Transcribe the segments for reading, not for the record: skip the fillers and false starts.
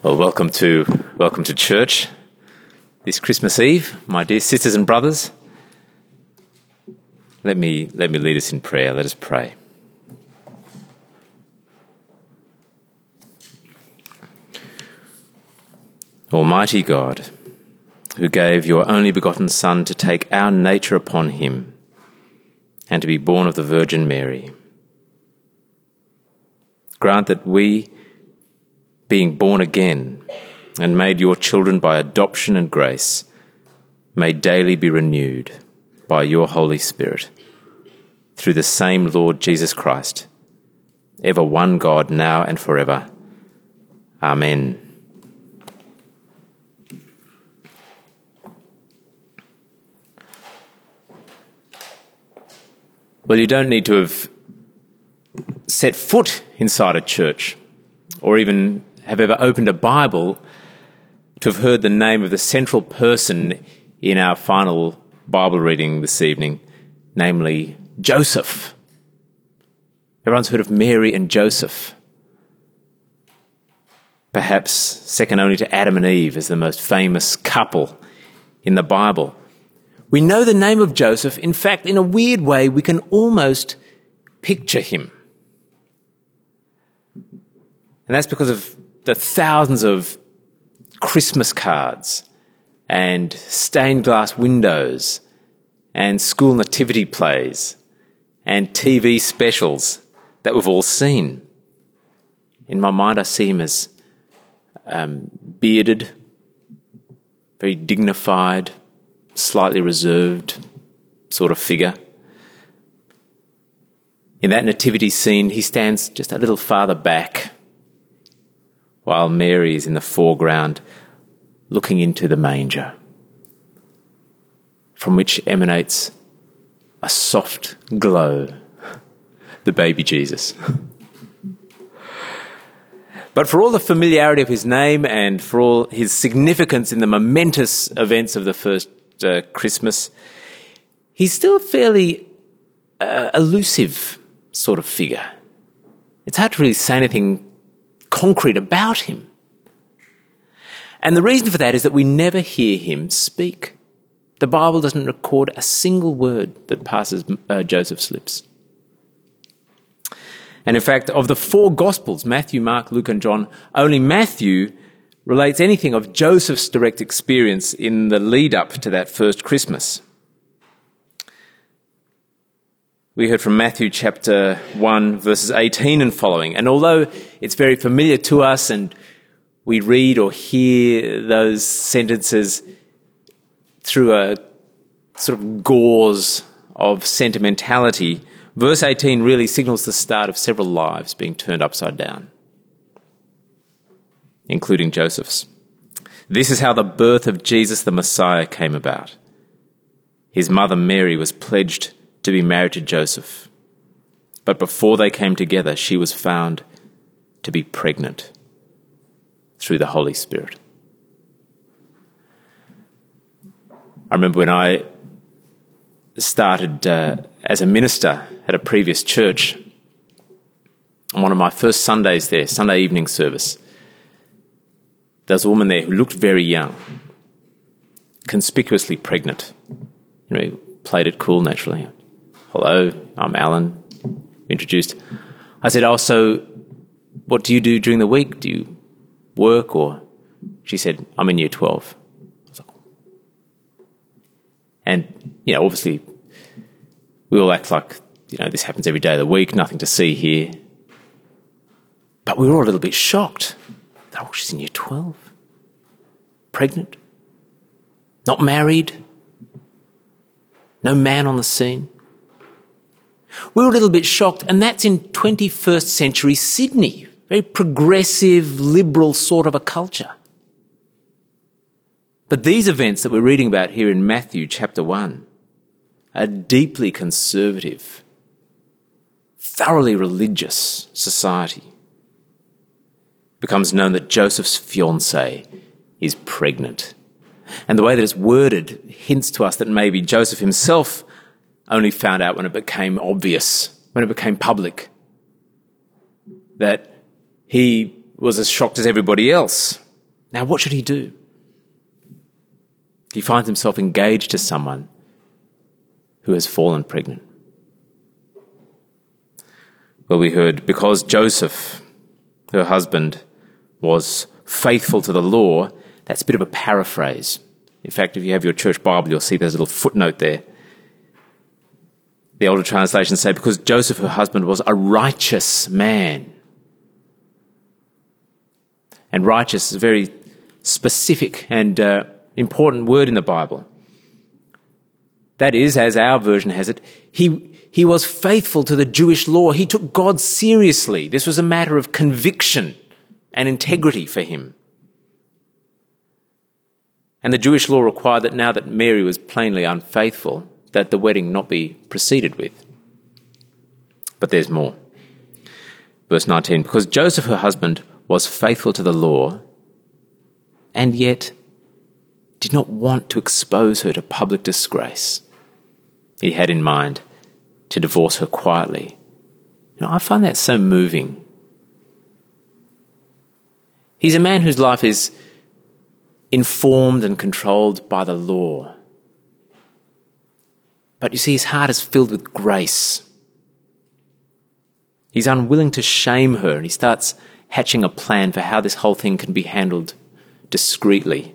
Well, welcome to church this Christmas Eve, my dear sisters and brothers. Let me lead us in prayer. Let us pray. Almighty God, who gave your only begotten Son to take our nature upon him and to be born of the Virgin Mary, grant that we, being born again and made your children by adoption and grace, may daily be renewed by your Holy Spirit, through the same Lord Jesus Christ, ever one God, now and forever. Amen. Well, you don't need to have set foot inside a church or even have ever opened a Bible to have heard the name of the central person in our final Bible reading this evening, namely Joseph. Everyone's heard of Mary and Joseph. Perhaps second only to Adam and Eve as the most famous couple in the Bible. We know the name of Joseph. In fact, in a weird way, we can almost picture him. And that's because of the thousands of Christmas cards and stained glass windows and school nativity plays and TV specials that we've all seen. In my mind, I see him as bearded, very dignified, slightly reserved sort of figure. In that nativity scene, he stands just a little farther back, while Mary is in the foreground looking into the manger, from which emanates a soft glow, the baby Jesus. But for all the familiarity of his name and for all his significance in the momentous events of the first Christmas, he's still a fairly elusive sort of figure. It's hard to really say anything concrete about him. And the reason for that is that we never hear him speak. The Bible doesn't record a single word that passes Joseph's lips. And in fact, of the four Gospels, Matthew, Mark, Luke and John, only Matthew relates anything of Joseph's direct experience in the lead up to that first Christmas. We heard from Matthew chapter 1, verses 18 and following. And although it's very familiar to us and we read or hear those sentences through a sort of gauze of sentimentality, verse 18 really signals the start of several lives being turned upside down, including Joseph's. This is how the birth of Jesus the Messiah came about. His mother Mary was pledged to be married to Joseph, but before they came together, she was found to be pregnant through the Holy Spirit. I remember when I started as a minister at a previous church, on one of my first Sundays there, Sunday evening service, there was a woman there who looked very young, conspicuously pregnant. Played it cool naturally. Hello, I'm Alan. Introduced. I said, "Oh, so what do you do during the week? Do you work or?" She said, "I'm in year 12. I was like, and, obviously we all act like, this happens every day of the week, nothing to see here. But we were all a little bit shocked. Oh, she's in year 12. Pregnant. Not married. No man on the scene. We were a little bit shocked, and that's in 21st century Sydney. Very progressive, liberal sort of a culture. But these events that we're reading about here in Matthew chapter 1 are deeply conservative, thoroughly religious society. It becomes known that Joseph's fiancée is pregnant. And the way that it's worded hints to us that maybe Joseph himself only found out when it became obvious, when it became public, that he was as shocked as everybody else Now, what should he do? He finds himself engaged to someone who has fallen pregnant. Well, we heard because Joseph, her husband, was faithful to the law. That's a bit of a paraphrase. In fact, if you have your church Bible, you'll see there's a little footnote there. The older translations say, because Joseph, her husband, was a righteous man. And righteous is a very specific and important word in the Bible. That is, as our version has it, he was faithful to the Jewish law. He took God seriously. This was a matter of conviction and integrity for him. And the Jewish law required that now that Mary was plainly unfaithful, that the wedding not be proceeded with. But there's more. Verse 19, because Joseph, her husband, was faithful to the law and yet did not want to expose her to public disgrace. He had in mind to divorce her quietly. I find that so moving. He's a man whose life is informed and controlled by the law. But you see, his heart is filled with grace. He's unwilling to shame her, and he starts hatching a plan for how this whole thing can be handled discreetly.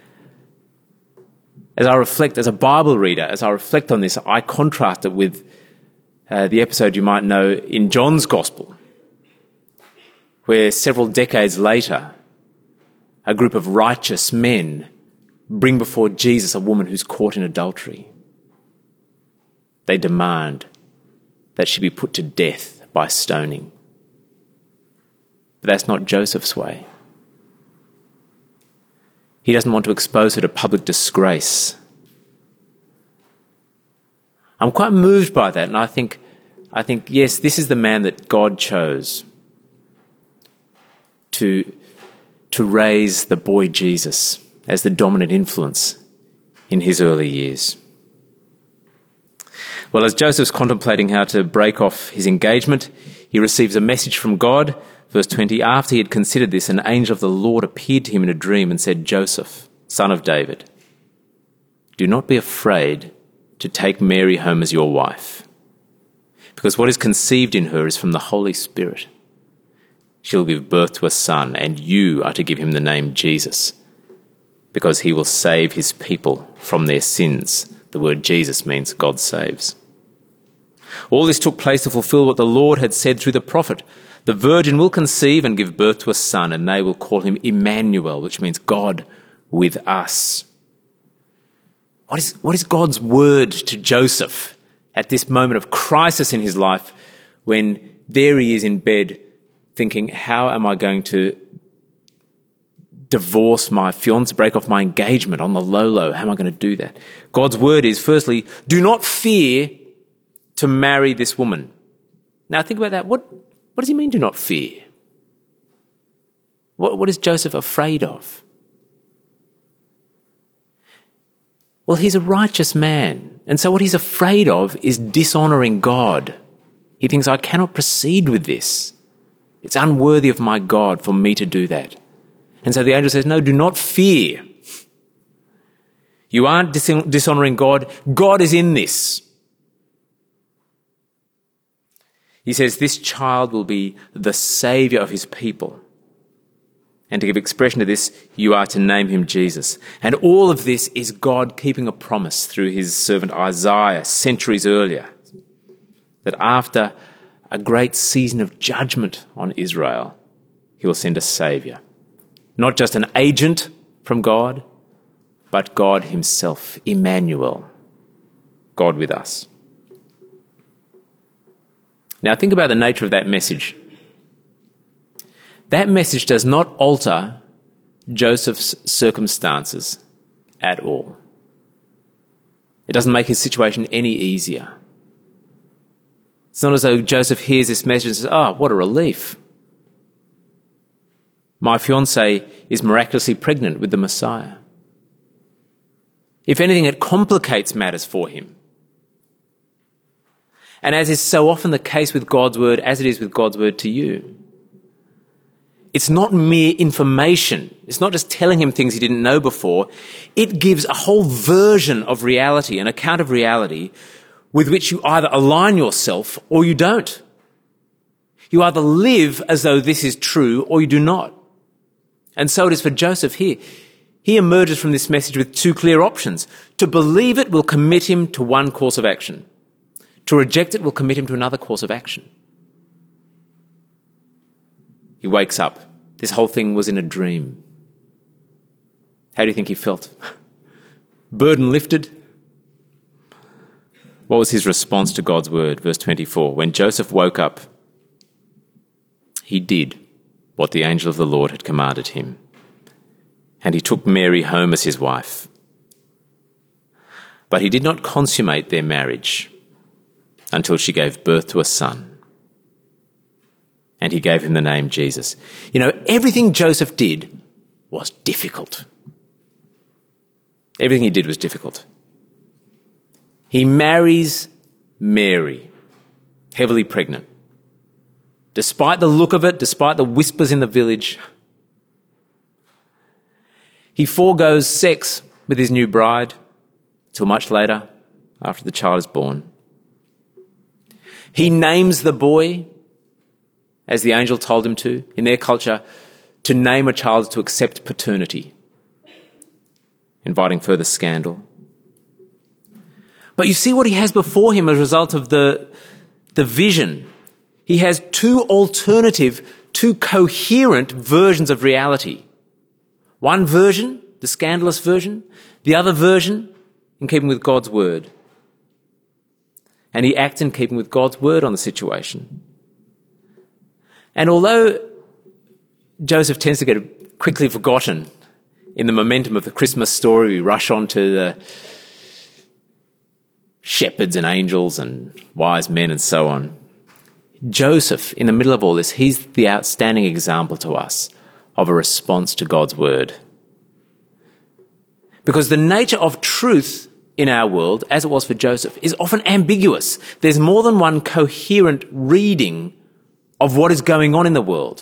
As I reflect, as a Bible reader, as I reflect on this, I contrast it with the episode you might know in John's Gospel, where several decades later, a group of righteous men bring before Jesus a woman who's caught in adultery. They demand that she be put to death by stoning. But that's not Joseph's way. He doesn't want to expose her to public disgrace. I'm quite moved by that, and I think, yes, this is the man that God chose to raise the boy Jesus as the dominant influence in his early years. Well, as Joseph's contemplating how to break off his engagement, he receives a message from God. Verse 20, after he had considered this, an angel of the Lord appeared to him in a dream and said, Joseph, son of David, do not be afraid to take Mary home as your wife, because what is conceived in her is from the Holy Spirit. She will give birth to a son, and you are to give him the name Jesus, because he will save his people from their sins. The word Jesus means God saves. All this took place to fulfill what the Lord had said through the prophet. The virgin will conceive and give birth to a son, and they will call him Emmanuel, which means God with us. What is God's word to Joseph at this moment of crisis in his life when there he is in bed thinking, how am I going to divorce my fiancé, break off my engagement on the low? How am I going to do that? God's word is, firstly, do not fear to marry this woman. Now think about that. What does he mean, do not fear? What is Joseph afraid of? Well, he's a righteous man. And so what he's afraid of is dishonouring God. He thinks, I cannot proceed with this. It's unworthy of my God for me to do that. And so the angel says, no, do not fear. You aren't dishonouring God. God is in this. He says, this child will be the saviour of his people. And to give expression to this, you are to name him Jesus. And all of this is God keeping a promise through his servant Isaiah centuries earlier, that after a great season of judgment on Israel, he will send a saviour. Not just an agent from God, but God himself, Emmanuel, God with us. Now think about the nature of that message. That message does not alter Joseph's circumstances at all. It doesn't make his situation any easier. It's not as though Joseph hears this message and says, oh, what a relief. My fiancée is miraculously pregnant with the Messiah. If anything, it complicates matters for him. And as is so often the case with God's word, as it is with God's word to you, It's not mere information. It's not just telling him things he didn't know before. It gives a whole version of reality, an account of reality, with which you either align yourself or you don't. You either live as though this is true or you do not. And so it is for Joseph here. He emerges from this message with two clear options. To believe it will commit him to one course of action. To reject it will commit him to another course of action. He wakes up. This whole thing was in a dream. How do you think he felt? Burden lifted? What was his response to God's word? Verse 24, when Joseph woke up, he did what the angel of the Lord had commanded him, and he took Mary home as his wife. But he did not consummate their marriage until she gave birth to a son. And he gave him the name Jesus. You know, everything Joseph did was difficult. Everything he did was difficult. He marries Mary, heavily pregnant. Despite the look of it, despite the whispers in the village, he forgoes sex with his new bride till much later, after the child is born. He names the boy as the angel told him to. In their culture, to name a child is to accept paternity, inviting further scandal. But you see what he has before him as a result of the vision. He has two alternative, two coherent versions of reality. One version, the scandalous version, the other version, in keeping with God's word. And he acts in keeping with God's word on the situation. And although Joseph tends to get quickly forgotten in the momentum of the Christmas story, we rush on to the shepherds and angels and wise men and so on. Joseph, in the middle of all this, he's the outstanding example to us of a response to God's word. Because the nature of truth in our world, as it was for Joseph, is often ambiguous. There's more than one coherent reading of what is going on in the world.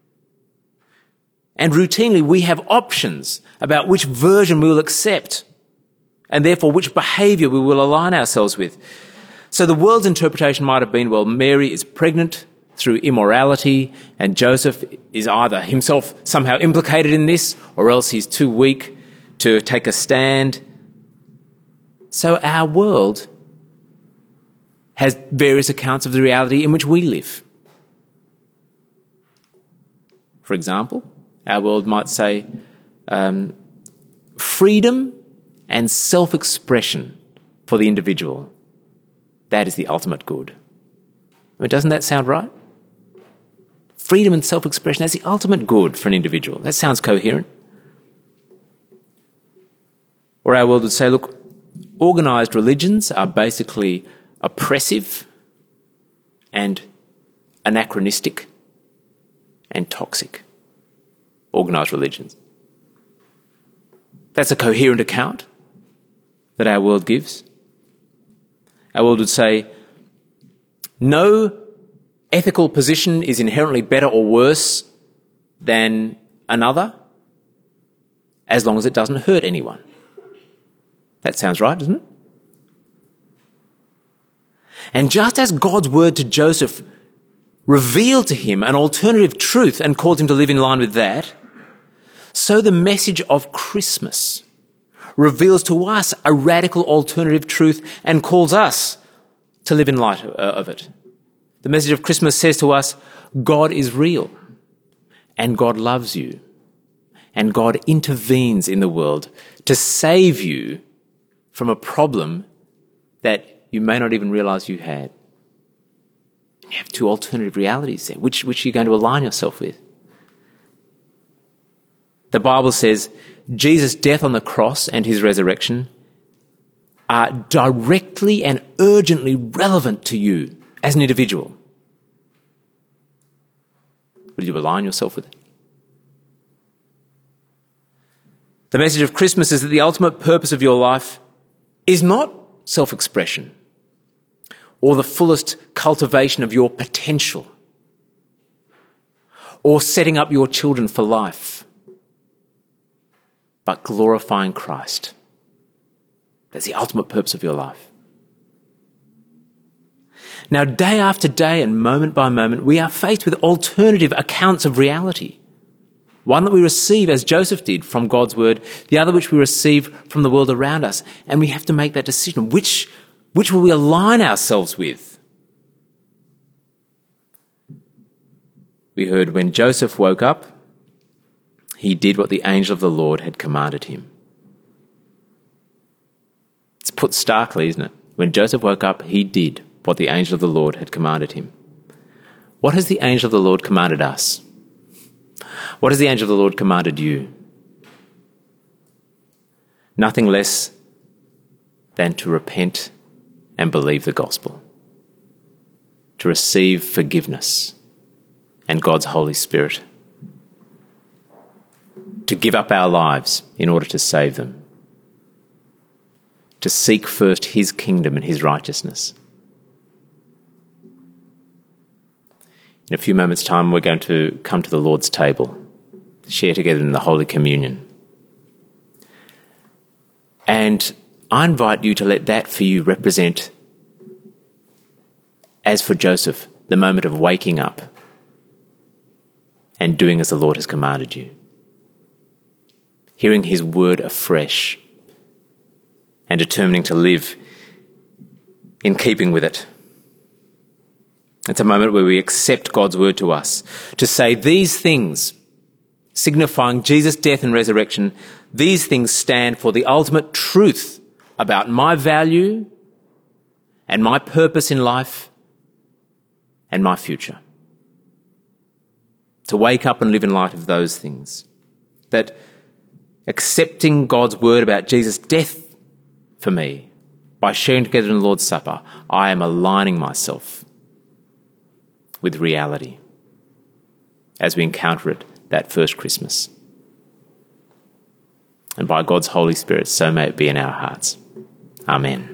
And routinely we have options about which version we will accept and therefore which behaviour we will align ourselves with. So the world's interpretation might have been, well, Mary is pregnant through immorality and Joseph is either himself somehow implicated in this or else he's too weak to take a stand. So our world has various accounts of the reality in which we live. For example, our world might say freedom and self-expression for the individual. That is the ultimate good. I mean, doesn't that sound right? Freedom and self-expression, that's the ultimate good for an individual. That sounds coherent. Or our world would say, look, organised religions are basically oppressive and anachronistic and toxic. Organised religions. That's a coherent account that our world gives. Our world would say, no ethical position is inherently better or worse than another, as long as it doesn't hurt anyone. That sounds right, doesn't it? And just as God's word to Joseph revealed to him an alternative truth and called him to live in line with that, so the message of Christmas reveals to us a radical alternative truth and calls us to live in light of it. The message of Christmas says to us, God is real and God loves you and God intervenes in the world to save you from a problem that you may not even realise you had. You have two alternative realities there. Which are you going to align yourself with? The Bible says Jesus' death on the cross and his resurrection are directly and urgently relevant to you as an individual. Will you align yourself with it? The message of Christmas is that the ultimate purpose of your life is not self-expression or the fullest cultivation of your potential. or setting up your children for life, but glorifying Christ. That's the ultimate purpose of your life. Now, day after day and moment by moment, we are faced with alternative accounts of reality. One that we receive, as Joseph did, from God's word, the other which we receive from the world around us. And we have to make that decision. Which will we align ourselves with? We heard when Joseph woke up, he did what the angel of the Lord had commanded him. It's put starkly, isn't it? When Joseph woke up, he did what the angel of the Lord had commanded him. What has the angel of the Lord commanded us? What has the angel of the Lord commanded you? Nothing less than to repent and believe the gospel, to receive forgiveness and God's Holy Spirit, to give up our lives in order to save them, to seek first his kingdom and his righteousness. In a few moments' time, we're going to come to the Lord's table, share together in the Holy Communion. And I invite you to let that for you represent, as for Joseph, the moment of waking up and doing as the Lord has commanded you. Hearing his word afresh and determining to live in keeping with it. It's a moment where we accept God's word to us, to say these things, signifying Jesus' death and resurrection, these things stand for the ultimate truth about my value and my purpose in life and my future. To wake up and live in light of those things. That accepting God's word about Jesus' death for me, by sharing together in the Lord's Supper, I am aligning myself with reality as we encounter it that first Christmas. And by God's Holy Spirit, so may it be in our hearts. Amen.